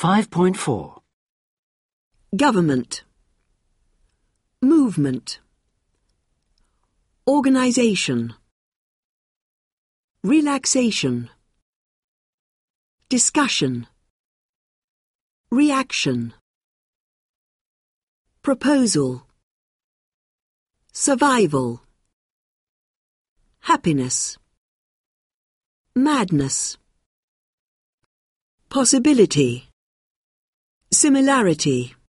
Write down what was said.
5.4. Government. Movement. Organization. Relaxation. Discussion. Reaction. Proposal. Survival. Happiness. Madness. Possibility. Similarity.